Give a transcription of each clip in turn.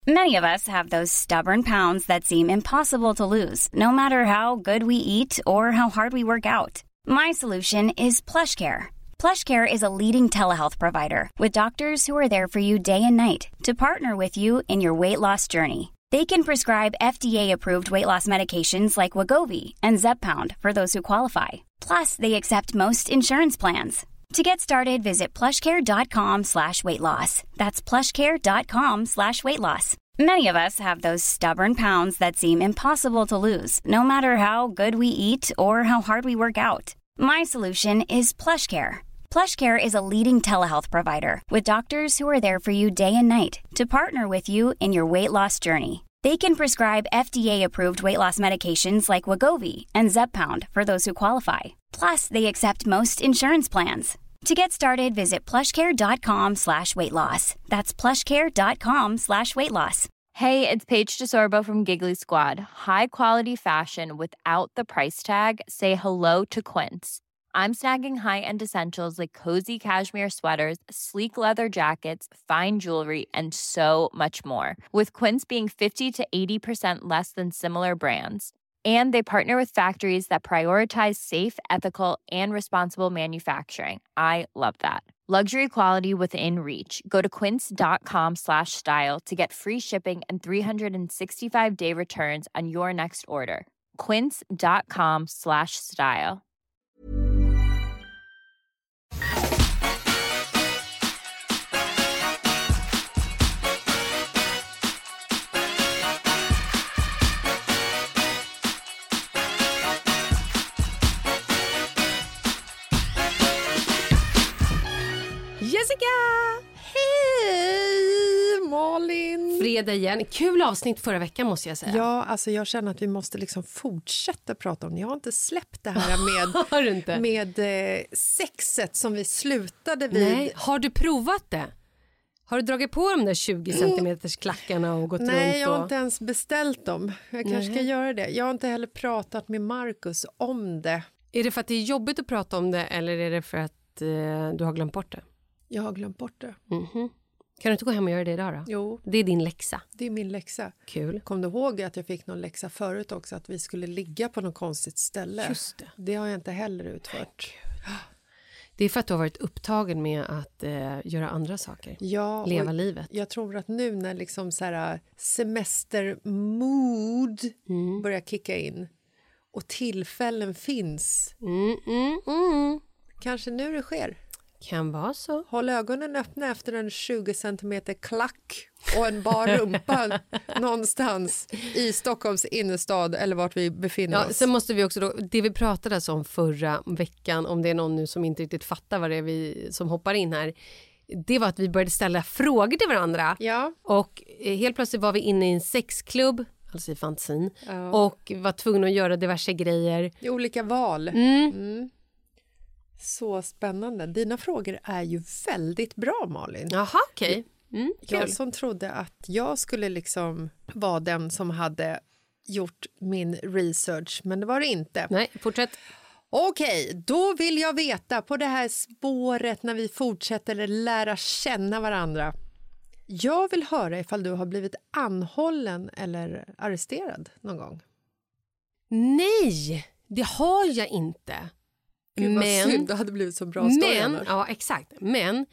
Many of us have those stubborn pounds that seem impossible to lose, no matter how good we eat or how hard we work out. My solution is PlushCare. PlushCare is a leading telehealth provider with doctors who are there for you day and night to partner with you in your weight loss journey. They can prescribe FDA-approved weight loss medications like Wegovy and Zepbound for those who qualify. Plus, they accept most insurance plans. To get started, visit plushcare.com/weightloss. That's plushcare.com/weightloss. Many of us have those stubborn pounds that seem impossible to lose, no matter how good we eat or how hard we work out. My solution is PlushCare. PlushCare is a leading telehealth provider with doctors who are there for you day and night to partner with you in your weight loss journey. They can prescribe FDA-approved weight loss medications like Wegovy and Zepbound for those who qualify. Plus, they accept most insurance plans. To get started, visit plushcare.com/weightloss. That's plushcare.com/weightloss. Hey, it's Paige DeSorbo from Giggly Squad. High quality fashion without the price tag. Say hello to Quince. I'm snagging high-end essentials like cozy cashmere sweaters, sleek leather jackets, fine jewelry, and so much more. With Quince being 50 to 80% less than similar brands. And they partner with factories that prioritize safe, ethical, and responsible manufacturing. I love that. Luxury quality within reach. Go to quince.com/style to get free shipping and 365-day returns on your next order. Quince.com/style. Jessica! Hej Malin! Fredag igen. Kul avsnitt förra veckan måste jag säga. Ja, alltså jag känner att vi måste liksom fortsätta prata om det. Jag har inte släppt det här Har du inte? med sexet som vi slutade vid. Nej, har du provat det? Har du dragit på de där 20 centimeters klackarna och gått runt? Nej, jag har inte ens beställt dem. Jag kanske ska göra det. Jag har inte heller pratat med Marcus om det. Är det för att det är jobbigt att prata om det eller är det för att du har glömt bort det? Jag har glömt bort det. Mm-hmm. Kan du inte gå hem och göra det idag då? Jo. Det är din läxa. Det är min läxa. Kul. Kom du ihåg att jag fick någon läxa förut också? Att vi skulle ligga på något konstigt ställe. Just det. Det har jag inte heller utfört. Det är för att du har varit upptagen med att göra andra saker. Ja, leva livet. Jag tror att nu när liksom så här semestermood börjar kicka in och tillfällen finns. Kanske nu det sker. Kan vara så. Håll ögonen öppna efter en 20 centimeter klack och en bar rumpa någonstans i Stockholms innerstad eller vart vi befinner oss. Sen måste vi också då, det vi pratade om förra veckan, om det är någon nu som inte riktigt fattar vad det är vi som hoppar in här, det var att vi började ställa frågor till varandra. Ja. Och helt plötsligt var vi inne i en sexklubb, alltså i fantasin, och var tvungna att göra diverse grejer. I olika val. Så spännande. Dina frågor är ju väldigt bra, Malin. Jaha, okej. Jag som trodde att jag skulle liksom vara den som hade gjort min research, men det var det inte. Nej, fortsätt. Okej, då vill jag veta på det här spåret när vi fortsätter lära känna varandra. Jag vill höra ifall du har blivit anhållen eller arresterad någon gång. Nej, det har jag inte. Gud, vad synd, det hade blivit så bra story annars. Ja, exakt. Men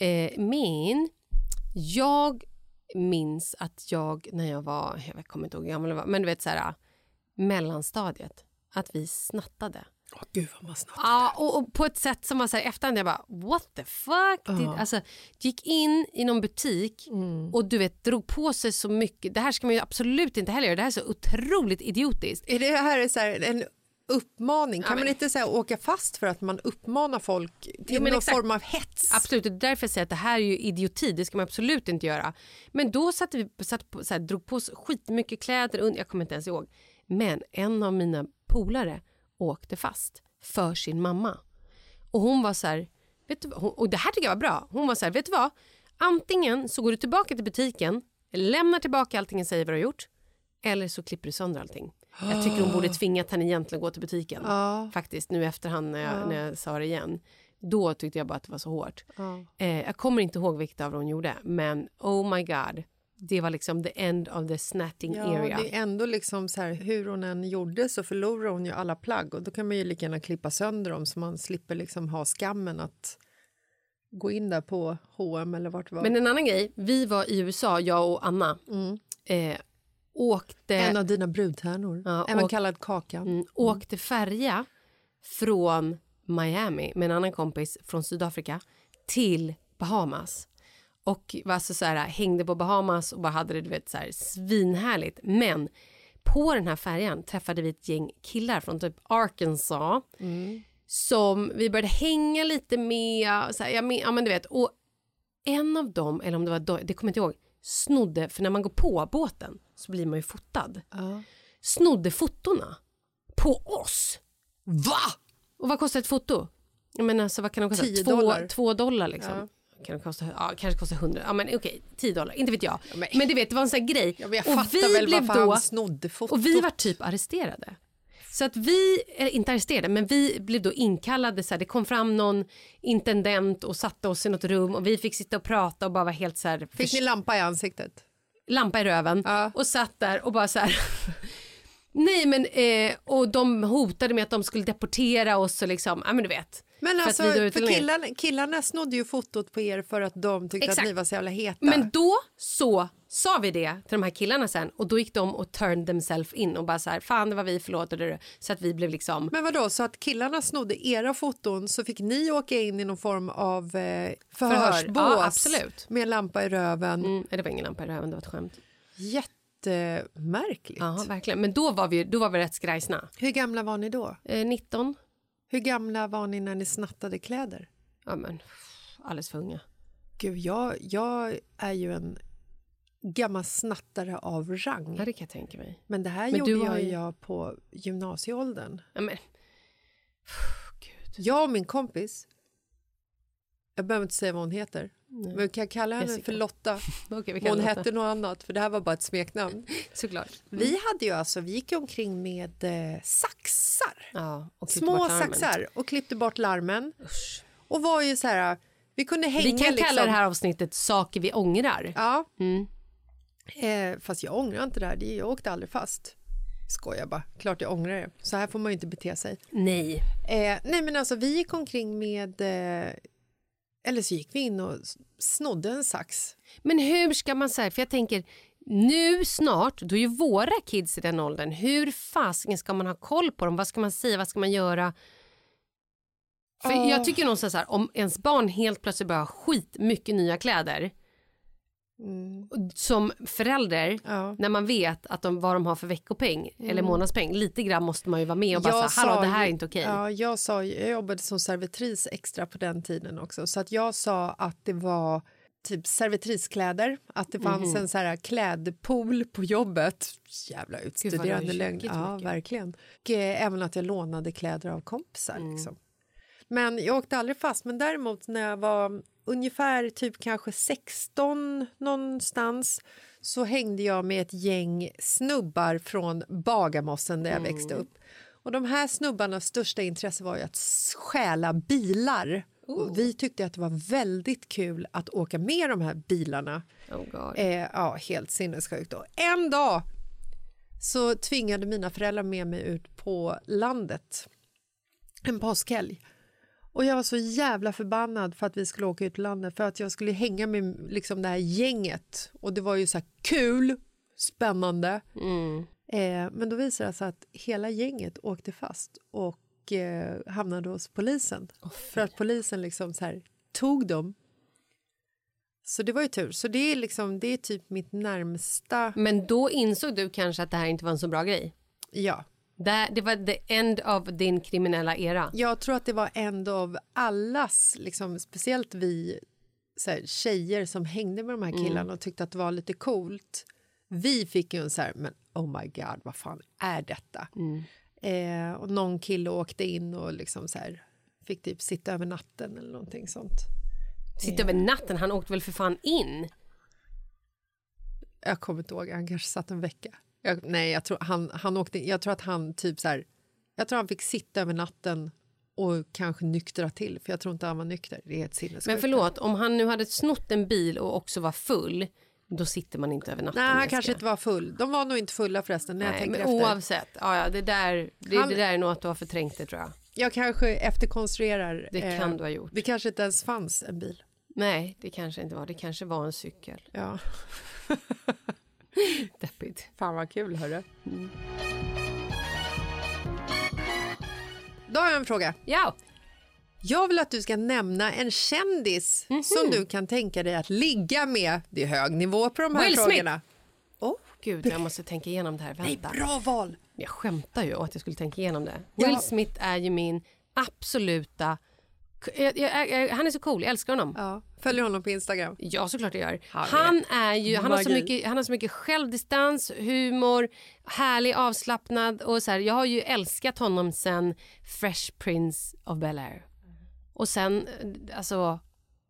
jag minns att när jag var, jag kommer inte ihåg hur gammal jag var, men du vet så här, mellanstadiet, att vi snattade. Gud vad man snattade. Ja, och på ett sätt som var så här, efterhand jag bara, what the fuck? Alltså, gick in i någon butik och du vet, drog på sig så mycket. Det här ska man ju absolut inte heller göra. Det här är så otroligt idiotiskt. Är det här så här en uppmaning? Kan man inte så här åka fast för att man uppmanar folk till någon form av hets? Absolut, och därför säger jag att det här är ju idioti. Det ska man absolut inte göra. Men då drog på oss skitmycket kläder. Jag kommer inte ens ihåg. Men en av mina polare åkte fast för sin mamma. Och hon var så här, vet du, och det här tycker jag var bra. Hon var så här, vet du vad? Antingen så går du tillbaka till butiken, lämnar tillbaka allting och säger vad du har gjort, eller så klipper du sönder allting. Jag tycker hon borde tvingat henne egentligen att gå till butiken. Faktiskt, nu efterhand när jag sa det igen. Då tyckte jag bara att det var så hårt. Jag kommer inte ihåg vilket av hon gjorde. Men oh my god. det var liksom the end of the snatting area. Det är ändå liksom så här, hur hon än gjorde så förlorar hon ju alla plagg och då kan man ju lika gärna klippa sönder dem så man slipper liksom ha skammen att gå in där på H&M eller vart det var. Men en annan grej, vi var i USA, jag och Anna, åkte... En av dina brudtärnor, även kallad Kakan. Åkte färja från Miami med en annan kompis från Sydafrika till Bahamas. Och var så här, hängde på Bahamas och bara hade det, du vet, så här, svinhärligt. Men på den här färjan träffade vi ett gäng killar från typ Arkansas som vi började hänga lite med. Så här, ja, men du vet. Och en av dem, eller om det var, det kommer jag inte ihåg, snodde, för när man går på båten så blir man ju fotad. Snodde fotorna på oss. Va? Och vad kostar ett foto? Jag menar, alltså, vad kan de kosta? $2 liksom. Ja. Kan det kosta, kanske kostar 100. Ja, men okej, $10. Inte vet jag. Ja, men du vet, det var en sån här grej. Ja, jag fattar väl varför han snodde foto. Och vi var typ arresterade. Så att vi, inte arresterade, men vi blev då inkallade. Så här, det kom fram någon intendent och satte oss i något rum. Och vi fick sitta och prata och bara vara helt så här... Fick ni lampa i ansiktet? Lampa i röven. Ja. Och satt där och bara så här... Nej, men och de hotade med att de skulle deportera oss och liksom, ja men du vet. Men alltså, för killarna snodde ju fotot på er för att de tyckte att ni var så jävla heta. Men då så sa vi det till de här killarna sen och då gick de och turned themselves in och bara så här, fan det var vi, förlåt, så att vi blev liksom... Men vadå, så att killarna snodde era foton så fick ni åka in i någon form av förhörsbås? Ja, absolut. Med lampa i röven. Det var ingen lampa i röven, det var ett skämt. Jättemärkligt. Ja, verkligen. Men då var vi rätt skrajsna. Hur gamla var ni då? 19. Hur gamla var ni när ni snattade kläder? Ja, men alldeles för unga. Gud, jag är ju en gammal snattare av rang. Ja, det kan jag tänka mig. Men det här gjorde jag på gymnasieåldern. Ja, men... Gud. Jag och min kompis, jag behöver inte säga vad hon heter. Nej. Men kan jag kalla henne Jessica för Lotta? Okay, hon hette något annat, för det här var bara ett smeknamn. Såklart. Vi gick omkring med saxar. Ja, och små saxar och klippte bort larmen. Usch. Och var ju så här, vi kunde hänga Vi kan liksom, kalla det här avsnittet saker vi ångrar. Ja. Fast jag ångrar inte det här, jag åkte aldrig fast. Skojar bara, klart jag ångrar det. Så här får man ju inte bete sig. Nej. Nej men alltså vi gick omkring med... eller så gick vi in och snodde en sax. Men hur ska man säga? För jag tänker, nu snart, då är ju våra kids i den åldern. Hur fasiken ska man ha koll på dem? Vad ska man säga? Vad ska man göra? För jag tycker någonstans så här, om ens barn helt plötsligt börjar ha skit mycket nya kläder. Som förälder, när man vet att vad de har för veckopeng eller månadspeng, lite grann måste man ju vara med och bara säga, hallå det här är inte okej. Ja, jag jobbade som servitris extra på den tiden också, så att jag sa att det var typ servitriskläder, att det fanns en så här klädpool på jobbet. Jävla utstuderande lögn. Ja, verkligen. Och även att jag lånade kläder av kompisar liksom. Men jag åkte aldrig fast, men däremot när jag var ungefär typ kanske 16 någonstans så hängde jag med ett gäng snubbar från Bagarmossen där jag växte upp. Och de här snubbarnas största intresse var ju att stjäla bilar. Och vi tyckte att det var väldigt kul att åka med de här bilarna. Oh God. Ja, helt sinnessjukt. Och en dag så tvingade mina föräldrar med mig ut på landet en påskhelg. Och jag var så jävla förbannad för att vi skulle åka ut till landet, för att jag skulle hänga med liksom det här gänget. Och det var ju så här kul, spännande. Men då visade det sig att hela gänget åkte fast och hamnade hos polisen. För att polisen liksom så här tog dem. Så det var ju tur. Så det är liksom, det är typ mitt närmsta. Men då insåg du kanske att det här inte var en så bra grej? Ja. Det var the end of din kriminella era. Jag tror att det var end of allas, liksom, speciellt vi så här, tjejer som hängde med de här killarna och tyckte att det var lite coolt. Vi fick ju en så här, men oh my god, vad fan är detta? Och någon kille åkte in och liksom så här, fick typ sitta över natten eller någonting sånt. Sitta över natten? Han åkte väl för fan in? Jag kommer inte ihåg, han kanske satt en vecka. Jag tror han åkte, jag tror att han typ så här, jag tror han fick sitta över natten och kanske nyktra till, för jag tror inte han var nykter. Det är ett sinnessjukt. Men förlåt, om han nu hade snott en bil och också var full, Då sitter man inte över natten. Nej, han kanske inte var full. De var nog inte fulla förresten när jag Nej, tänker men efter. oavsett. Ja, det där är nog att du har förträngt det, tror jag. Jag kanske efterkonstruerar. Det kan du ha gjort. Det kanske inte ens fanns en bil. Nej, det kanske inte var. Det kanske var en cykel. Ja. Deppigt. Fan vad kul, hörru. Då har jag en fråga. Ja. Jag vill att du ska nämna en kändis som du kan tänka dig att ligga med. Det är hög nivå på de här Will frågorna. Smith. Gud, jag måste tänka igenom det här. Vänta. Nej, bra val. Jag skämtar ju att jag skulle tänka igenom det. Ja. Will Smith är ju min absoluta... han är så cool, jag älskar honom. Ja. Följer honom på Instagram. Ja, såklart jag gör. Han har så mycket självdistans, humor, härlig, avslappnad. Och så här, jag har ju älskat honom sen Fresh Prince of Bel-Air. Och sen, alltså,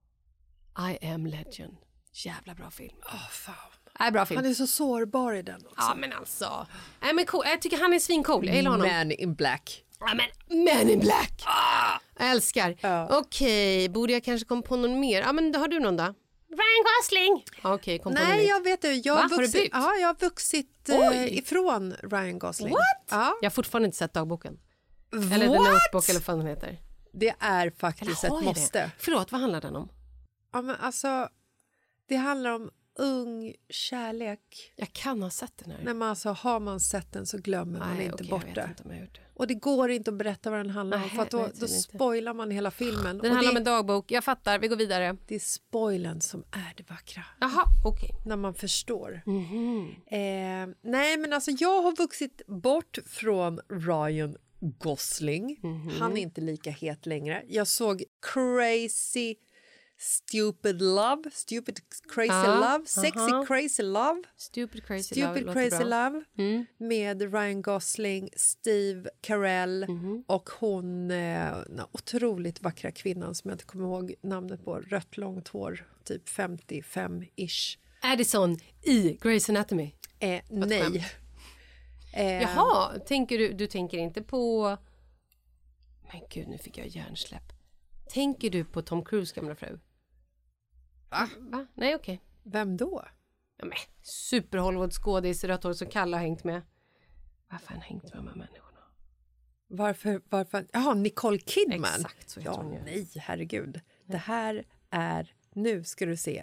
I Am Legend. Jävla bra film. Fan. Bra film. Han är så sårbar i den också. Ja, men alltså. Men cool. Jag tycker han är svincool. Jag gillar honom. Man in Black. Ja, men Men in Black. Jag älskar. Ja. Okej, borde jag kanske komma på någon mer? Ja, men har du någon då? Ryan Gosling. Okej, kom på någon. Nej, jag vet det. Jag Har du bytt? Ja, jag har vuxit ifrån Ryan Gosling. What? Ja. Jag har fortfarande inte sett dagboken. Eller The Notebook eller vad den heter. Det är faktiskt Eller har ett jag måste. det? Förlåt, vad handlar den om? Ja, men alltså, det handlar om ung kärlek. Jag kan ha sett den här. När man alltså, har man sett den så glömmer man inte bort jag det. vet inte om jag har gjort det. Och det går inte att berätta vad den handlar om. Nej, För att då inte. spoilar man hela filmen. Den och handlar om det, en dagbok. Jag fattar, vi går vidare. det är spoilen som är det vackra. Jaha, okej. När man förstår. Mhm. Nej, men alltså jag har vuxit bort från Ryan Gosling. Han är inte lika het längre. Jag såg Crazy Stupid Love. Stupid Crazy Love. Sexy Crazy Love. Stupid Crazy Stupid Love. Crazy bra. Love. Med Ryan Gosling, Steve Carell och hon den otroligt vackra kvinnan som jag inte kommer ihåg namnet på. Rött långt hår, typ 55-ish. Addison i Grey's Anatomy. Nej. Jaha, tänker du tänker inte på... Men gud, nu fick jag hjärnsläpp. Tänker du på Tom Cruise gamla fru? Va? Nej, okej. Vem då? Ja, men super Hollywood-skådis, rött hår som Kalle har hängt med. Varför har han hängt med de här människorna? Varför? Jaha, Nicole Kidman. Exakt så heter hon ju. Nej, herregud. Det här är, nu ska du se.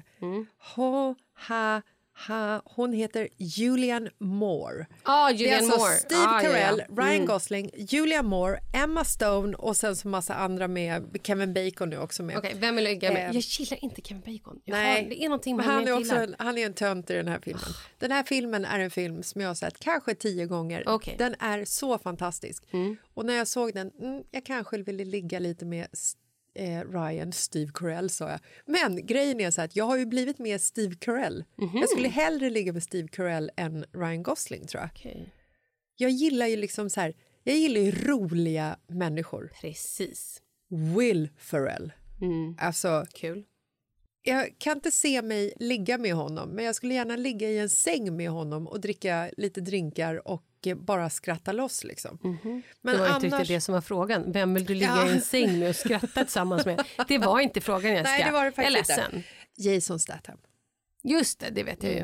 Hon heter Julianne Moore. Julianne det är Moore. alltså Steve Carell, Ja. Ryan Gosling, Julianne Moore, Emma Stone och sen så massa andra med. Kevin Bacon är också med. Okej, vem vill lägga med? Jag gillar inte Kevin Bacon. Nej, det är någonting med men honom jag gillar. han är en tönt i den här filmen. Den här filmen är en film som jag har sett kanske 10 gånger. Okej. Den är så fantastisk. Och när jag såg den, jag kanske ville ligga lite med Steve Carell sa jag. Men grejen är så att jag har ju blivit med Steve Carell. Jag skulle hellre ligga med Steve Carell än Ryan Gosling, tror jag. Okej. Jag gillar ju liksom så här, jag gillar ju roliga människor. Precis. Will Ferrell. Alltså, Kul. jag kan inte se mig ligga med honom, men jag skulle gärna ligga i en säng med honom och dricka lite drinkar och bara skratta loss liksom. Men Det var inte riktigt det som var frågan. Vem vill du ligga i en säng med och skratta tillsammans med? Det var inte frågan, Jessica. Nej, det var det faktiskt jag är ledsen. inte. Jason Statham. Just det vet jag ju.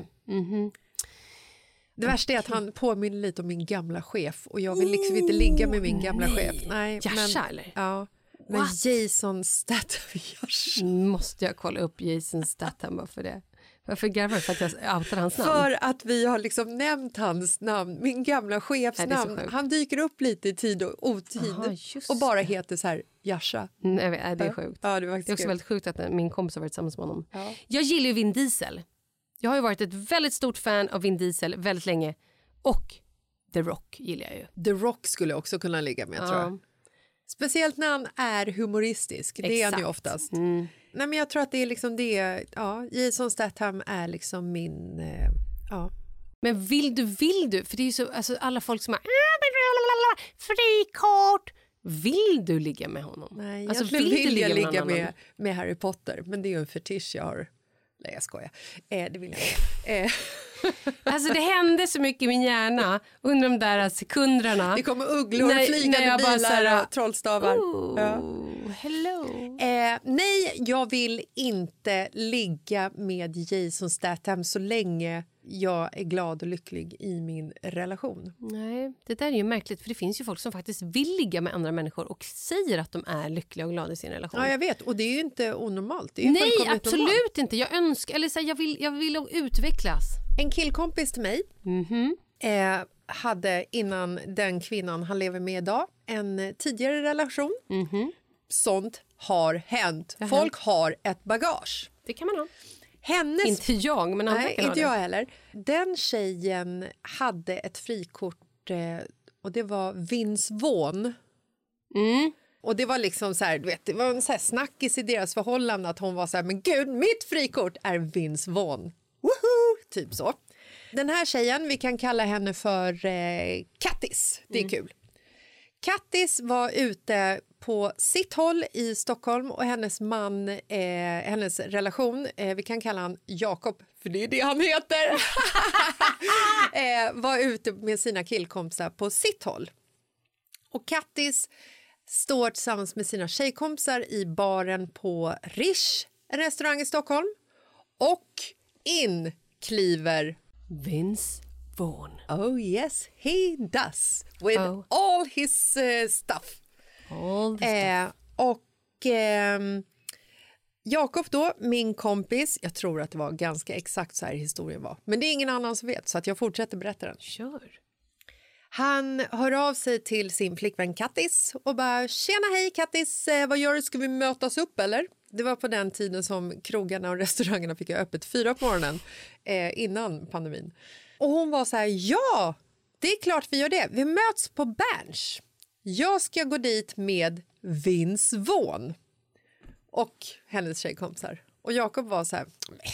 Det värsta är att han påminner lite om min gamla chef och jag vill liksom inte ligga med min gamla chef. Nej, Jasha, eller? Ja, men What? Jason Statham. Måste jag kolla upp Jason Statham bara för det? Varför garvar för att jag outar hans namn? För att vi har liksom nämnt hans namn, min gamla chefs Nej, det är så namn. sjukt. Han dyker upp lite i tid och otid Aha, just och bara heter så här Jasha. Nej, det är sjukt. Ja, det var Det är också väldigt sjukt att min kompis har varit tillsammans med honom. Ja. Jag gillar ju Vin Diesel. Jag har ju varit ett väldigt stort fan av Vin Diesel väldigt länge. Och The Rock gillar jag ju. The Rock skulle jag också kunna ligga med, tror jag. Speciellt när han är humoristisk. Det är han ju oftast. Nej, men jag tror att det är liksom det. Ja, Jason Statham är liksom min... ja. Men vill du? För det är ju så, alltså, alla folk som har frikort. Vill du ligga med honom? Nej, alltså, vill jag ligga någon annan? med Harry Potter. Men det är ju en fetisch jag har. Nej, jag skojar. Det vill jag inte. Alltså det hände så mycket i min hjärna under de där sekunderna. Det kommer ugglor, flygande när jag bara bilar såhär, och trollstavar. Hello. Nej, jag vill inte ligga med Jason Statham så länge jag är glad och lycklig i min relation. Nej, det där är ju märkligt, för det finns ju folk som faktiskt vill ligga med andra människor och säger att de är lyckliga och glada i sin relation. Ja, jag vet. Och det är ju inte onormalt. Det är ju Nej, absolut normalt. inte. Jag önskar, eller så här, jag vill utvecklas. En killkompis till mig hade innan den kvinnan han lever med idag en tidigare relation. Sånt har hänt. Folk har ett bagage. Det kan man ha. Inte jag, men andra kan inte ha jag det. heller. Den tjejen hade ett frikort och det var Vince Vaughn. Och det var liksom så här, du vet, det var en så här snackis i deras förhållande att hon var så här, men gud, mitt frikort är Vince Vaughn. Woohoo! Typ så. Den här tjejen, vi kan kalla henne för Kattis. Det är kul. Kattis var ute på sitt håll i Stockholm och hennes man, hennes relation, vi kan kalla han Jakob, för det är det han heter, var ute med sina killkompisar på sitt håll. Och Kattis står tillsammans med sina tjejkompisar i baren på Rish, en restaurang i Stockholm. Och in kliver Vince Vaughn. Oh yes, he does. With all his stuff. All the stuff. Och Jakob då, min kompis, jag tror att det var ganska exakt så här historien var. Men det är ingen annan som vet, så att jag fortsätter berätta den. Kör. Han hör av sig till sin flickvän Kattis och bara, tjena hej Kattis, vad gör du, ska vi mötas upp eller? Det var på den tiden som krogarna och restaurangerna fick öppet 4 på morgonen innan pandemin. Och hon var så här, ja, det är klart vi gör det. Vi möts på Berns. Jag ska gå dit med Vince Vaughn och hennes tjejkompisar. Och Jakob var så här,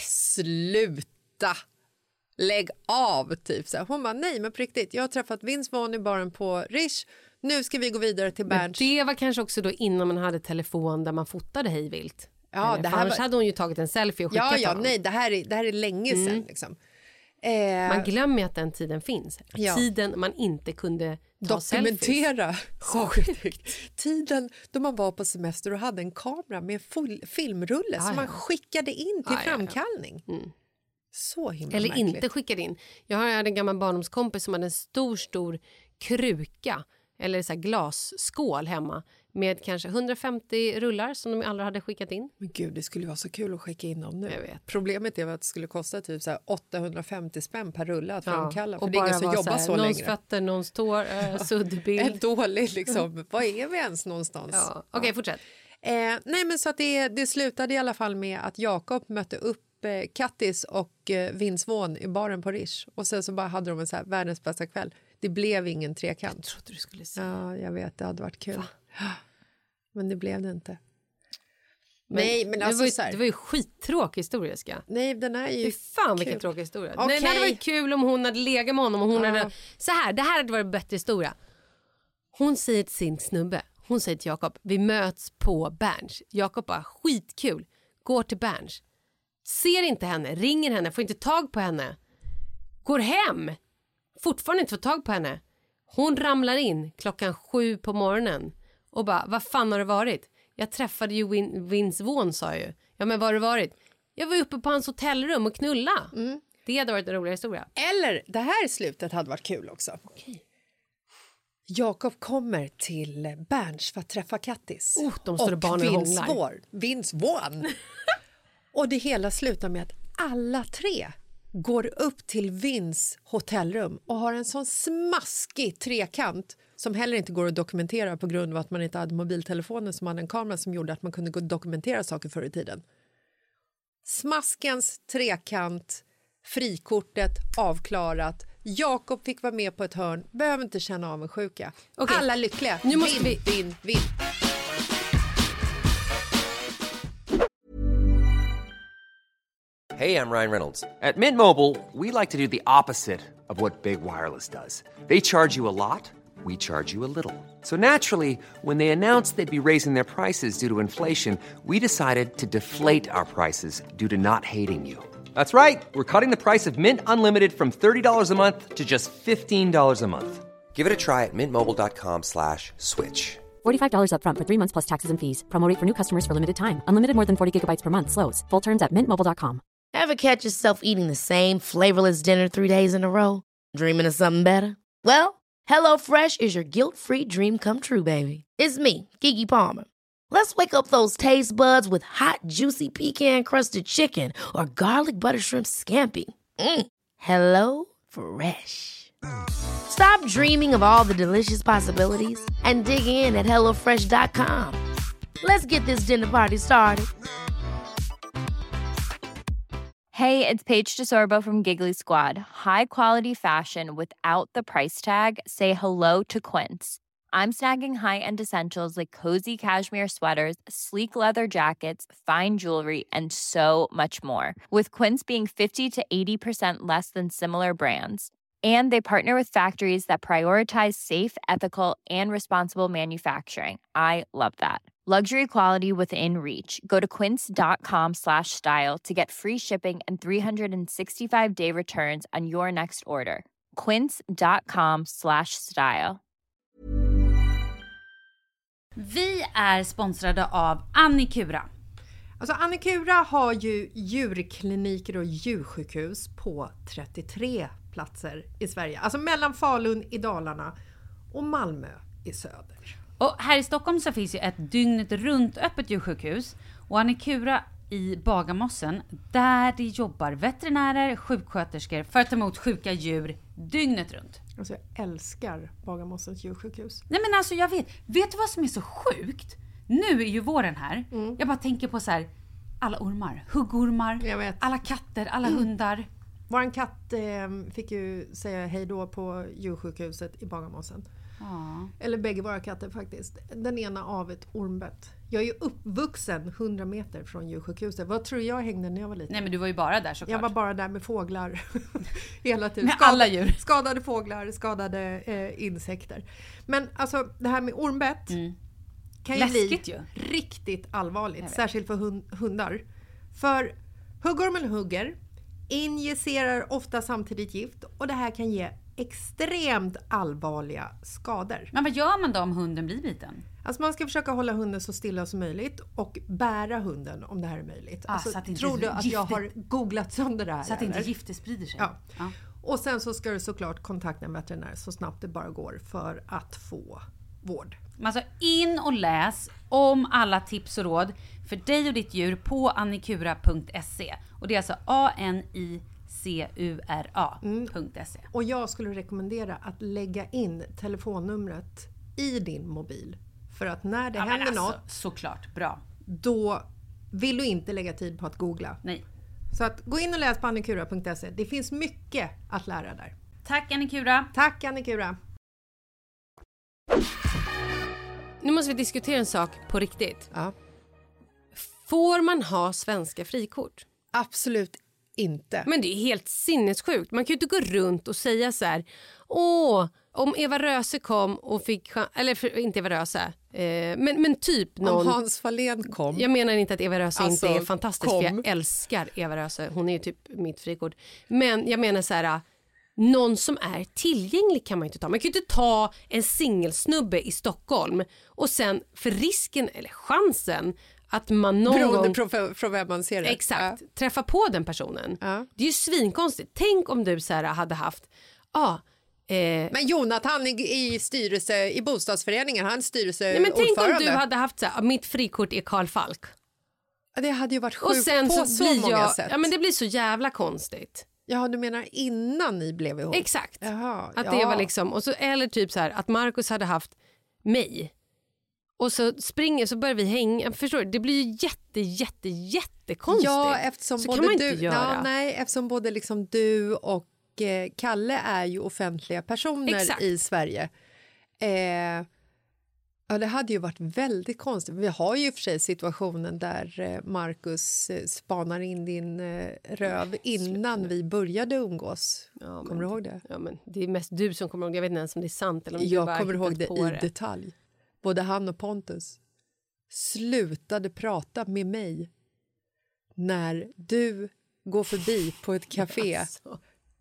sluta, lägg av typ. Så här. Hon bara, nej men på riktigt, jag har träffat Vince Vaughn i baren på Rish. Nu ska vi gå vidare till Berns. Men det var kanske också då innan man hade telefon där man fotade hejvilt. Ja, det här annars hade hon ju tagit en selfie och skickat honom. Nej, det här är länge sedan liksom. Man glömmer att den tiden finns. Ja. Tiden man inte kunde dokumentera saker. Tiden då man var på semester och hade en kamera med filmrulle som man skickade in till framkallning. Så himla eller märkligt. Inte skickade in. Jag hade en gammal barndomskompis som hade en stor kruka eller så här glasskål hemma med kanske 150 rullar som de aldrig hade skickat in. Men gud, det skulle vara så kul att skicka in dem nu. Jag vet. Problemet är att det skulle kosta typ så här 850 spänn per rulle att framkalla. För och det är ingen som jobbar så länge. Någons fötter, någons tår, suddbild. En dålig liksom. Var är vi ens någonstans? Ja. Okej, fortsätt. Nej, men så att det slutade i alla fall med att Jakob mötte upp Kattis och Vince Vaughn i baren på Rish. Och sen så bara hade de en så här världens bästa kväll. Det blev ingen trekant. Jag trodde du skulle säga. Ja, jag vet, det hade varit kul. Va? Men det blev det inte. Nej, men alltså det var ju skittråkig historia, ska. Nej, den är ju fan vilken kul. tråkig historia. Okay. Nej, det hade varit kul om hon hade legat med honom och hon hade så här, det här hade varit en bättre historia. Hon säger till sin snubbe, hon säger till Jakob, vi möts på Berns. Jakob bara, skitkul. Går till Berns. Ser inte henne, ringer henne, får inte tag på henne. Går hem. Fortfarande inte får tag på henne. Hon ramlar in 7:00 på morgonen och bara, vad fan har det varit? Jag träffade ju Vince Vaughn, sa jag ju. Ja, men var har det varit? Jag var uppe på hans hotellrum och knulla. Det hade varit en rolig historia. Eller, det här slutet hade varit kul också. Okej. Jakob kommer till Berns för att träffa Kattis. De står och barnen hånglar. Vince Vaughn. Och det hela slutar med att alla 3 går upp till Vince hotellrum och har en sån smaskig trekant som heller inte går att dokumentera på grund av att man inte hade mobiltelefoner som hade en kamera som gjorde att man kunde dokumentera saker förr i tiden. Smaskens trekant, frikortet avklarat. Jakob fick vara med på ett hörn, behöver inte känna av en sjuka. Okay. Alla lyckliga. Nu måste vinn. Hey, I'm Ryan Reynolds. At Mint Mobile, we like to do the opposite of what Big Wireless does. They charge you a lot, we charge you a little. So naturally, when they announced they'd be raising their prices due to inflation, we decided to deflate our prices due to not hating you. That's right. We're cutting the price of Mint Unlimited from $30 a month to just $15 a month. Give it a try at mintmobile.com/switch. $45 up front for 3 months plus taxes and fees. Promo rate for new customers for limited time. Unlimited more than 40 gigabytes per month slows. Full terms at mintmobile.com. Ever catch yourself eating the same flavorless dinner 3 days in a row? Dreaming of something better? Well, HelloFresh is your guilt-free dream come true, baby. It's me, Keke Palmer. Let's wake up those taste buds with hot, juicy pecan-crusted chicken or garlic butter shrimp scampi. Hello Fresh. Stop dreaming of all the delicious possibilities and dig in at HelloFresh.com. Let's get this dinner party started. Hey, it's Paige DeSorbo from Giggly Squad. High quality fashion without the price tag. Say hello to Quince. I'm snagging high-end essentials like cozy cashmere sweaters, sleek leather jackets, fine jewelry, and so much more. With Quince being 50 to 80% less than similar brands. And they partner with factories that prioritize safe, ethical, and responsible manufacturing. I love that. Luxury quality within reach. Go to quince.com/style to get free shipping and 365-day returns on your next order. quince.com/style. Vi är sponsrade av Annikura. Alltså Annikura har ju djurkliniker och djursjukhus på 33 platser i Sverige. Alltså mellan Falun i Dalarna och Malmö i söder. Och här i Stockholm så finns ju ett dygnet runt öppet djursjukhus. Och Annikura i Bagarmossen, där det jobbar veterinärer, sjuksköterskor för att ta emot sjuka djur dygnet runt. Alltså jag älskar Bagarmossens djursjukhus. Nej men alltså jag vet du vad som är så sjukt? Nu är ju våren här. Jag bara tänker på så här, alla ormar, huggormar, alla katter, alla hundar. Våran katt fick ju säga hej då på djursjukhuset i Bagarmossen. Eller bägge våra katter faktiskt. Den ena av ett ormbett. Jag är ju uppvuxen 100 meter från djursjukhuset. Vad tror jag hängde när jag var liten? Nej men du var ju bara där såklart. Jag var bara där med fåglar hela tiden. Med alla djur. Skadade fåglar, skadade insekter. Men alltså det här med ormbett kan ju bli riktigt allvarligt. Särskilt för hundar. För huggormen hugger, injicerar ofta samtidigt gift och det här kan ge extremt allvarliga skador. Men vad gör man då om hunden blir biten? Alltså man ska försöka hålla hunden så stilla som möjligt och bära hunden om det här är möjligt. Alltså, tror du att jag har googlat sönder det här? Så att inte giftet sprider sig? Ja. Och sen så ska du såklart kontakta en veterinär så snabbt det bara går för att få vård. Alltså in och läs om alla tips och råd för dig och ditt djur på annikura.se. Och det är alltså ANICURA.se. Och jag skulle rekommendera att lägga in telefonnumret i din mobil. För att när det händer något, såklart, bra. Då vill du inte lägga tid på att googla. Nej. Så att gå in och läs på annikura.se. Det finns mycket att lära där. Tack Annikura. Tack Annikura. Nu måste vi diskutera en sak på riktigt. Ja. Får man ha svenska frikort? Absolut inte. Men det är helt sinnessjukt. Man kan ju inte gå runt och säga så här: om Eva Röse kom och fick, eller inte Eva Röse, men typ någon. Om Hans Fahlén kom. Jag menar inte att Eva Röse alltså, inte är fantastisk, för jag älskar Eva Röse. Hon är ju typ mitt frikort. Men jag menar så här, någon som är tillgänglig kan man inte ta. Man kan ju inte ta en singelsnubbe i Stockholm och sen för risken eller chansen att man någon gång... från vem man ser det. Exakt, träffa på den personen. Det är ju svinkonstigt. Tänk om du så här hade haft... Men Jonathan i styrelse i bostadsföreningen, han styrelseordförande. Men tänk om du hade haft så här, mitt frikort är Carl Falk. Det hade ju varit sjukt och sen på så många sätt. Ja, men det blir så jävla konstigt. Ja, du menar innan ni blev ihop? Exakt. Jaha, att det var liksom, och så, eller typ så här, att Marcus hade haft mig. Och så så börjar vi hänga. Förstår du? Det blir ju jättekonstigt. Ja, eftersom så både kan man inte du, göra. eftersom både liksom du och Kalle är ju offentliga personer i Sverige. Ja, det hade ju varit väldigt konstigt. Vi har ju för sig situationen där Marcus spanar in din röv innan vi började umgås. Ja, kommer du ihåg det? Ja, men det är mest du som kommer ihåg det. Jag vet inte ens om det är sant. Eller om jag du kommer ihåg det i det. detalj. Både han och Pontus slutade prata med mig när du går förbi på ett café.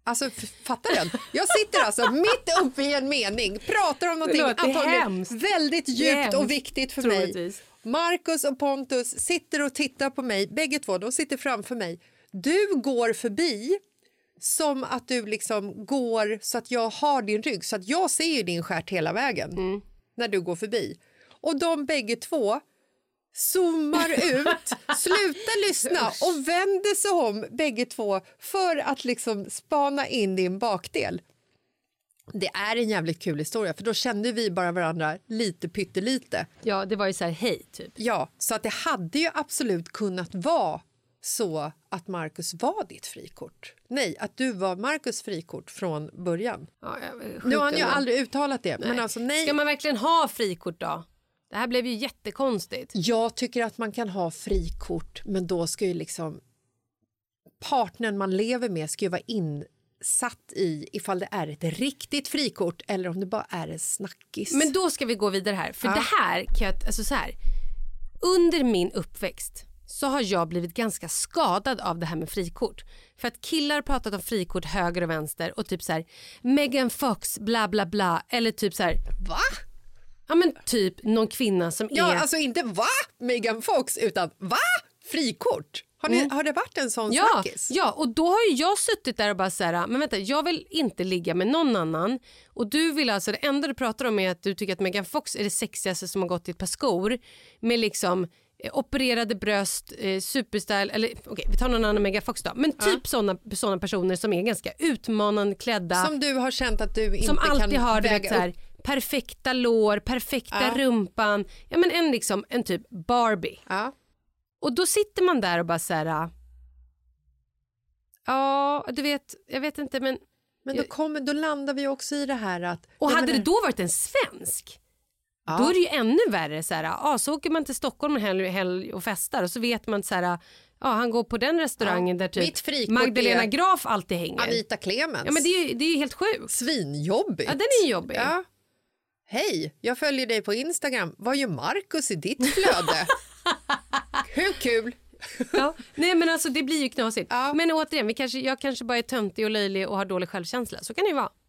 Alltså, fattar den? Jag sitter alltså mitt uppe i en mening, pratar om någonting antagligen väldigt djupt och viktigt för mig. Marcus och Pontus sitter och tittar på mig, bägge två, de sitter framför mig. Du går förbi som att du liksom går så att jag har din rygg, så att jag ser ju din stjärt hela vägen när du går förbi. Och de bägge två zoomar ut, slutar lyssna och vänder sig om bägge två för att liksom spana in din bakdel. Det är en jävligt kul historia, för då kände vi bara varandra lite pyttelite. Ja, det var ju så här, hej typ. Ja, så att det hade ju absolut kunnat vara så att Marcus var ditt frikort. Nej, att du var Marcus frikort från början. Ja, nu har han ju aldrig uttalat det. Men alltså, nej. Ska man verkligen ha frikort då? Det här blev ju jättekonstigt. Jag tycker att man kan ha frikort, men då ska ju liksom partnern man lever med ska ju vara insatt i ifall det är ett riktigt frikort eller om det bara är en snackis. Men då ska vi gå vidare här. För det här kan jag, alltså så här, under min uppväxt så har jag blivit ganska skadad av det här med frikort. För att killar pratat om frikort höger och vänster och typ så här Megan Fox bla bla bla, eller typ så här, va? Ja men typ någon kvinna som ja, är... alltså inte va Megan Fox utan va frikort. Har det varit en sån snackis? Ja, och då har ju jag suttit där och bara så här, men vänta, jag vill inte ligga med någon annan. Och du vill alltså, det enda du pratar om är att du tycker att Megan Fox är det sexigaste som har gått i ett par skor. Med liksom opererade bröst, superstyle, eller okej, vi tar någon annan Megan Fox då. Men typ såna personer som är ganska utmanande klädda. Som du har känt att du inte som kan alltid har väga så här, perfekta lår, perfekta rumpan. Ja men en typ Barbie. Ja. Och då sitter man där och bara så här, ja, du vet, jag vet inte, men då landar vi också i det här att... Och hade det då varit en svensk, då är det ju ännu värre så här, så åker man till Stockholm en helg och festar och så vet man så här, han går på den restaurangen där typ Magdalena Graf alltid hänger. Anita Clemens. Ja men det är ju helt sjukt. Svinjobbigt. Ja, den är jobbig. Ja. Hej, jag följer dig på Instagram. Vad gör Marcus i ditt flöde? Hur kul? Ja, nej men alltså det blir ju knasigt. Ja. Men återigen, jag kanske bara är töntig och löjlig och har dålig självkänsla. Så kan det ju vara.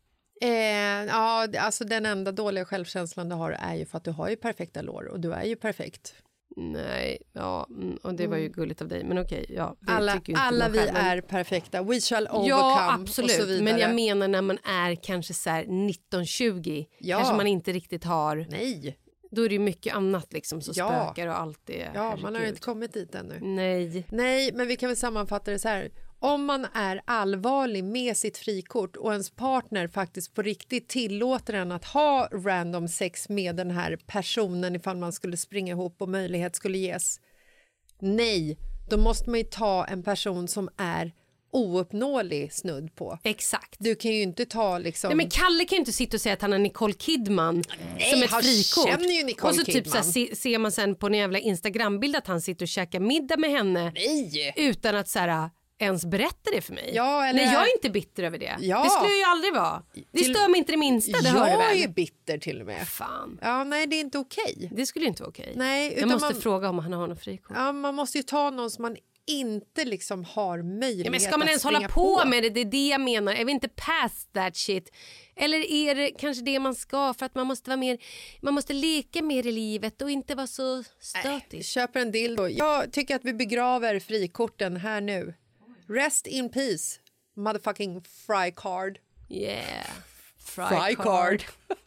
Ja, alltså den enda dåliga självkänslan du har är ju för att du har ju perfekta lår och du är ju perfekt. Nej, och det var ju gulligt av dig, men okej, ja. Alla vi är perfekta. We shall overcome. Ja, absolut, och så vidare. men jag menar när man är kanske så här 19-20, kanske man inte riktigt har. Nej. Då är det ju mycket annat liksom som spökar och allt det. Ja, man har inte kommit dit ännu. Nej, men vi kan väl sammanfatta det så här. Om man är allvarlig med sitt frikort och ens partner faktiskt på riktigt tillåter en att ha random sex med den här personen ifall man skulle springa ihop och möjlighet skulle ges. Nej, då måste man ju ta en person som är ouppnåelig snudd på. Exakt. Du kan ju inte ta liksom... Nej, men Kalle kan ju inte sitta och säga att han är Nicole Kidman som ett frikort. Känner ju Nicole och så Kidman. Typ så här, ser man sen på en jävla Instagrambild att han sitter och käkar middag med henne. Nej. Utan att så här, ens berätta det för mig. Ja, eller... Nej, jag är inte bitter över det. Ja. Det skulle jag ju aldrig vara. Det stör mig inte det minsta, det hör du väl. Jag är ju bitter till och med. Fan. Ja, nej, det är inte okej. Det skulle inte vara okej. Nej, jag måste fråga om han har något frikort. Ja, man måste ju ta någon som man inte liksom har möjlighet att men ska man ens hålla på med det? Det är det jag menar. Är vi inte past that shit? Eller är det kanske det man ska för att man måste vara mer, man måste leka mer i livet och inte vara så stötig? Köper en dildo. Jag tycker att vi begraver frikorten här nu. Rest in peace, motherfucking fry card. Yeah. Fry card.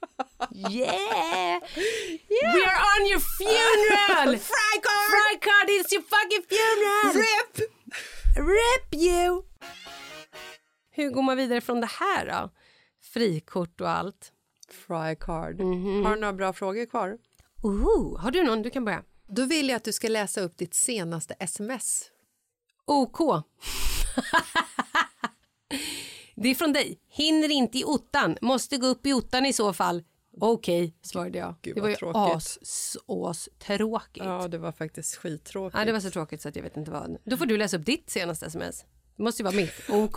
Yeah. We are on your funeral. Fry card. Fry card is your fucking funeral. Rip you. Hur går man vidare från det här då? Frikort och allt. Fry card. Har du några bra frågor kvar? Har du någon? Du kan börja. Då vill jag att du ska läsa upp ditt senaste sms. OK. Det är från dig. Hinner inte i ottan. Måste gå upp i ottan i så fall. Okej, svarade jag. Gud, det var ju tråkigt. Ja, det var faktiskt skittråkigt. Ja, det var så tråkigt så att jag vet inte vad. Då får du läsa upp ditt senaste sms. Det måste ju vara mitt. OK.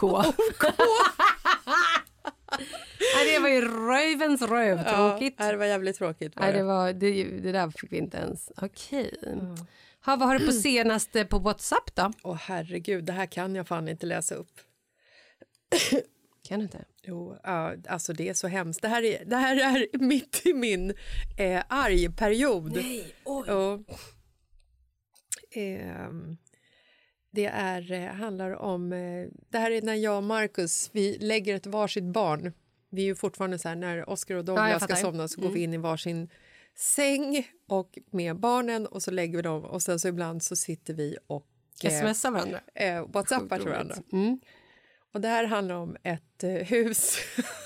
Nej, det var ju rövens röv. Tråkigt. Ja, det var jävligt tråkigt. Nej, det där fick vi inte ens. Okej. Vad har du på senaste på WhatsApp då? Herregud, det här kan jag fan inte läsa upp. Kan du inte? Jo, alltså det är så hemskt. Det här är mitt i min argperiod. Nej, oj. Och, det handlar om... det här är när jag och Marcus, vi lägger ett varsitt barn. Vi är ju fortfarande så här, när Oscar och Douglas ska somna så går vi in i varsin säng och med barnen och så lägger vi dem och sen så ibland så sitter vi och smsar varandra. WhatsAppar till varandra. Och det här handlar om ett hus.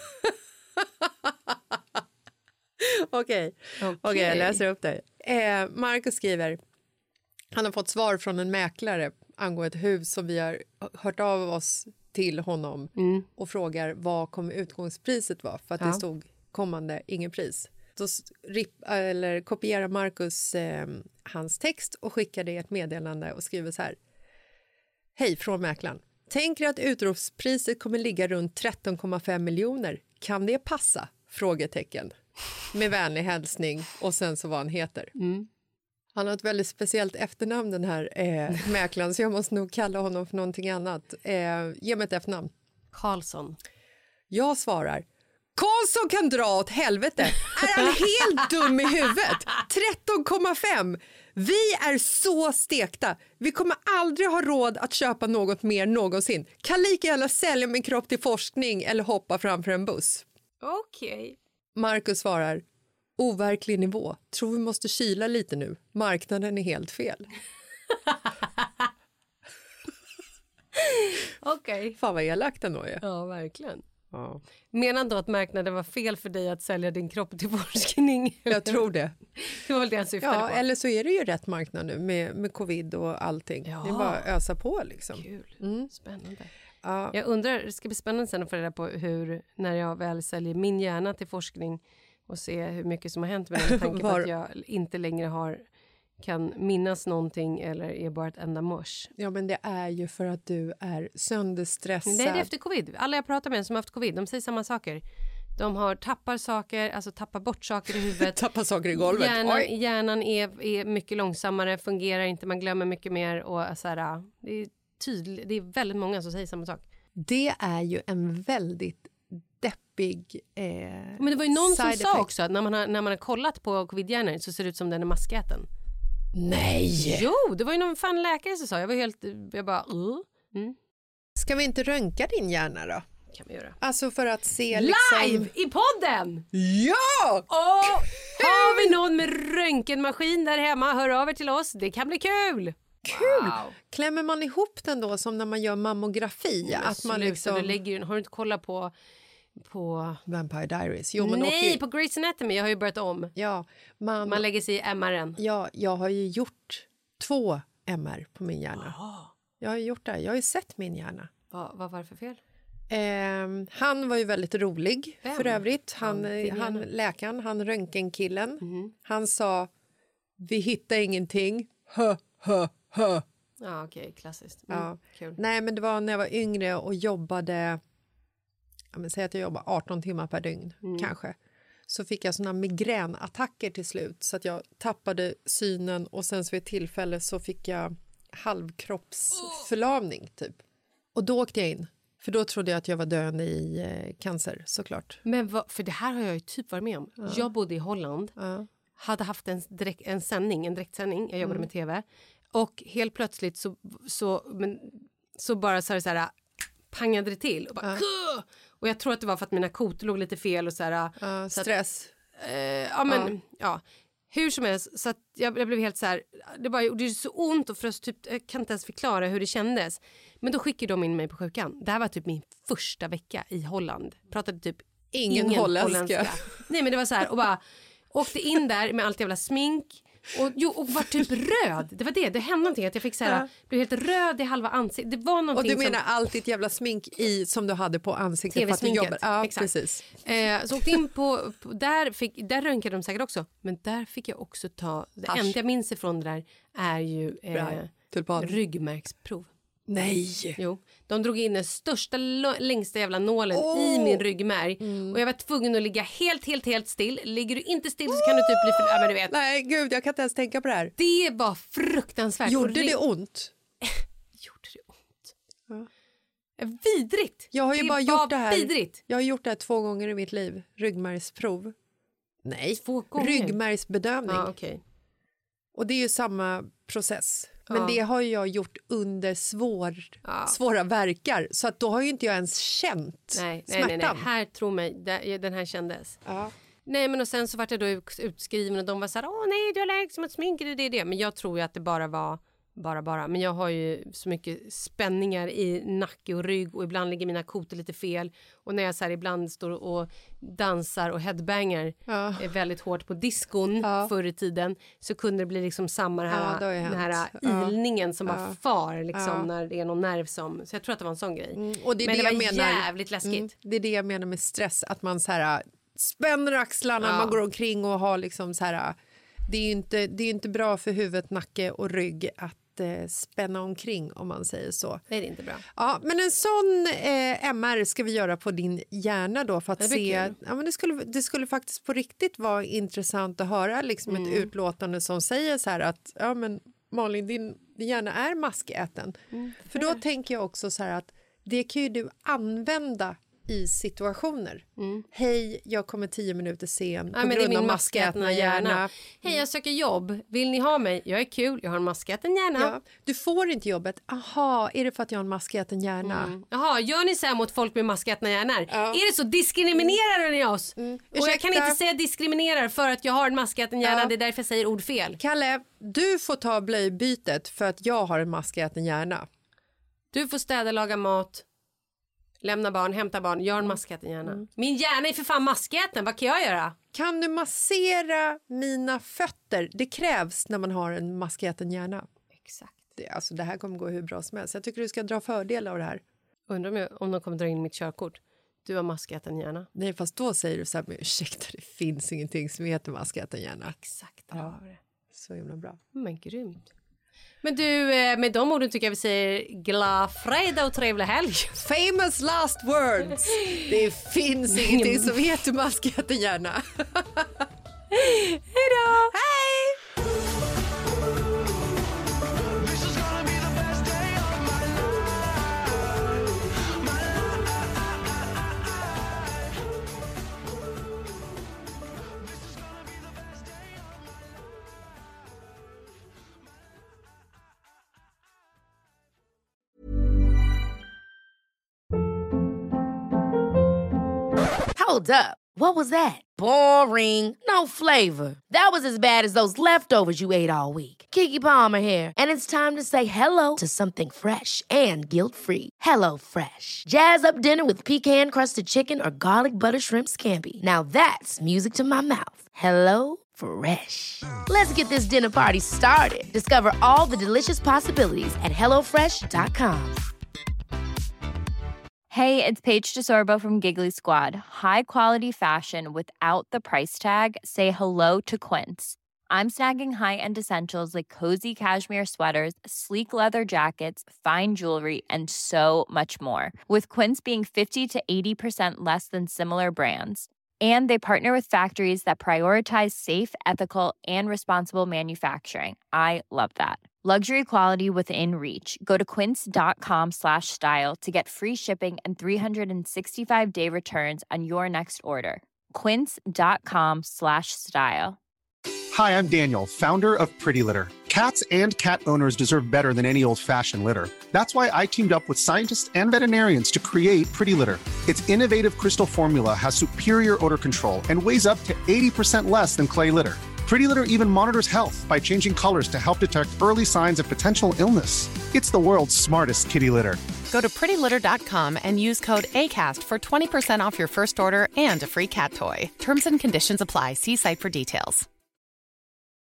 Okej, jag läser upp det. Marcus skriver, han har fått svar från en mäklare angående ett hus som vi har hört av oss till honom och frågar vad kommer utgångspriset vara för att det stod kommande ingen pris. Då kopierar Marcus hans text och skickar det i ett meddelande och skriver så här. Hej från mäklaren. Tänker att utropspriset kommer ligga runt 13,5 miljoner. Kan det passa? Frågetecken. Med vänlig hälsning och sen så vad han heter. Han har ett väldigt speciellt efternamn den här mäklaren så jag måste nog kalla honom för någonting annat. Ge mig ett efternamn. Karlsson. Jag svarar. Karlsson kan dra åt helvete. Är han helt dum i huvudet? 13,5. Vi är så stekta. Vi kommer aldrig ha råd att köpa något mer någonsin. Kan lika gärna sälja min kropp till forskning eller hoppa framför en buss. Okej. Marcus svarar. Overklig nivå. Tror vi måste kyla lite nu. Marknaden är helt fel. Okej. Fan vad elakt ändå är. Ja, verkligen. Ja. Menar då att marknaden var fel för dig att sälja din kropp till forskning? Jag tror det. Det var väl det han syftade på. Eller så är det ju rätt marknad nu med covid och allting. Ja. Det är bara att ösa på liksom. Kul. Spännande. Ja. Jag undrar, det ska bli spännande sen att få reda på hur, när jag väl säljer min hjärna till forskning och se hur mycket som har hänt med den med tanke på att jag inte längre kan minnas någonting eller är bara ett enda mors. Ja, men det är ju för att du är sönderstressad. Nej, det är efter covid. Alla jag pratar med som har haft covid, de säger samma saker. De tappar saker, alltså tappar bort saker i huvudet. Tappar saker i golvet. Hjärnan är mycket långsammare, fungerar inte, man glömmer mycket mer. Och så här, det är tydligt, det är väldigt många som säger samma sak. Det är ju en väldigt deppig men det var ju någon som sa också att när man har kollat på covid-hjärnor så ser det ut som den är maskäten. Nej! Jo, det var ju någon fan läkare som sa. Jag bara... Ska vi inte röntga din hjärna då? Kan vi göra. Alltså för att se liksom... Live i podden! Ja! Har vi någon med röntgenmaskin där hemma? Hör av er till oss. Det kan bli kul! Kul! Wow. Klämmer man ihop den då som när man gör mammografi? Att man liksom... Har du inte kollat på Vampire Diaries? Jo, men på Grey's Anatomy. Jag har ju börjat om. Ja, man lägger sig i MR:n. Ja, jag har ju gjort 2 MR på min hjärna. Jag har gjort det. Jag har ju sett min hjärna. Vad var det för fel? Han var ju väldigt rolig. Vem? För övrigt. Han röntgenkillen. Han sa, vi hittar ingenting. Ja, okej, klassiskt. Kul. Nej, men det var när jag var yngre och jobbade, säg att jag jobbade 18 timmar per dygn kanske. Så fick jag såna migränattacker till slut så att jag tappade synen och sen så vid ett tillfälle så fick jag halvkroppsförlamning typ. Och då åkte jag in. För då trodde jag att jag var döende i cancer, såklart. Men för det här har jag ju typ varit med om. Ja. Jag bodde i Holland. Ja. Hade haft en direktsändning. Jag jobbade med tv. Och helt plötsligt så bara så här pangade det till. Och, bara, och jag tror att det var för att mina kotor låg lite fel. Och så här, stress. Ja. Hur som helst, så att jag blev helt så här, det gjorde så ont och typ, jag kan inte ens förklara hur det kändes. Men då skickade de in mig på sjukan. Det här var typ min första vecka i Holland. Pratade typ ingen holländska. Nej, men det var så här, och bara åkte in där med allt jävla smink. Och var typ röd. Det var det hände någonting att jag fick så här, blev helt röd i halva ansiktet. Det var någonting. Och du menar allt ditt jävla smink som du hade på ansiktet för att du jobbade. Ja, exakt. Precis. Så åkte in på där röntgade de säkert också. Men där fick jag också ta, det enda jag minns ifrån det där är ju ryggmärgsprov. Nej! Jo, de drog in den största, längsta jävla nålen i min ryggmärg. Och jag var tvungen att ligga helt still. Ligger du inte still så kan du typ bli men du vet. Nej, gud, jag kan inte ens tänka på det här. Det var fruktansvärt. Gjorde det ont? Gjorde det ont? Vidrigt! Jag har ju Det bara var gjort det här. Vidrigt. Jag har gjort det här 2 gånger i mitt liv. Ryggmärgsprov. Nej, 2 gånger? ryggmärgsbedövning. Ja, okej. Och det är ju samma process. Men det har ju jag gjort under svåra verkar. Så att då har ju inte jag ens känt smärtan. Nej. Här, tro mig, den här kändes. Ja. Nej, men och sen så vart jag då utskriven och de var så här, nej, du är allergisk mot smink, det. Men jag tror ju att det bara var. Men jag har ju så mycket spänningar i nacke och rygg och ibland ligger mina kotor lite fel. Och när jag så här ibland står och dansar och headbangar väldigt hårt på diskon förr i tiden, så kunde det bli liksom samma den här ilningen som bara far liksom när det är någon nerv som. Så jag tror att det var en sån grej. Och det är men det det var jag menar, jävligt läskigt. Det är det jag menar med stress, att man så här spänner axlarna, man går omkring och har liksom så här. Det är inte bra för huvudet, nacke och rygg att spänna omkring, om man säger så. Nej, det är inte bra. Ja, men en sån MR ska vi göra på din hjärna då, för att se. Ja, men det skulle faktiskt på riktigt vara intressant att höra liksom ett utlåtande som säger så här att ja, men Malin, din hjärna är maskäten. För då tänker jag också så här att det kan ju du använda i situationer. Hej, jag kommer 10 minuter sen på grund av maskätna hjärna. Hej, jag söker jobb. Vill ni ha mig? Jag är kul, jag har en maskäten hjärna. Ja, du får inte jobbet. Aha, är det för att jag har en maskäten hjärna? Jaha, gör ni så här mot folk med maskätna hjärnor? Ja. Är det så? Diskriminerar ni oss? Och jag kan inte säga diskriminerar för att jag har en maskäten hjärna. Det är därför jag säger ord fel. Kalle, du får ta blöjbytet för att jag har en maskäten hjärna. Du får städa, laga mat, lämna barn, hämta barn. Jag har en maskäten hjärna. Min hjärna är för fan maskäten. Vad kan jag göra? Kan du massera mina fötter? Det krävs när man har en maskäten hjärna. Exakt. Det här kommer gå hur bra som helst. Jag tycker du ska dra fördel av det här. Undrar om de kommer dra in mitt körkort. Du har maskäten hjärna. Nej, fast då säger du så här, men ursäkta, det finns ingenting som heter maskäten hjärna. Exakt. Ja, så himla bra. Men grymt. Men du, med de orden tycker jag vi säger glad fredag och trevlig helg. Famous last words. Det finns ingenting som heter maskäten hjärna. Hej då! Hej! Hold up. What was that? Boring. No flavor. That was as bad as those leftovers you ate all week. Keke Palmer here, and it's time to say hello to something fresh and guilt-free. Hello Fresh. Jazz up dinner with pecan-crusted chicken or garlic butter shrimp scampi. Now that's music to my mouth. Hello Fresh. Let's get this dinner party started. Discover all the delicious possibilities at hellofresh.com. Hey, it's Paige DeSorbo from Giggly Squad. High quality fashion without the price tag. Say hello to Quince. I'm snagging high-end essentials like cozy cashmere sweaters, sleek leather jackets, fine jewelry, and so much more. With Quince being 50 to 80% less than similar brands. And they partner with factories that prioritize safe, ethical, and responsible manufacturing. I love that. Luxury quality within reach. Go to quince.com/style to get free shipping and 365-day returns on your next order. Quince.com/style. Hi, I'm Daniel, founder of Pretty Litter. Cats and cat owners deserve better than any old-fashioned litter. That's why I teamed up with scientists and veterinarians to create Pretty Litter. Its innovative crystal formula has superior odor control and weighs up to 80% less than clay litter. Pretty Litter even monitors health by changing colors to help detect early signs of potential illness. It's the world's smartest kitty litter. Go to prettylitter.com and use code ACAST for 20% off your first order and a free cat toy. Terms and conditions apply. See site for details.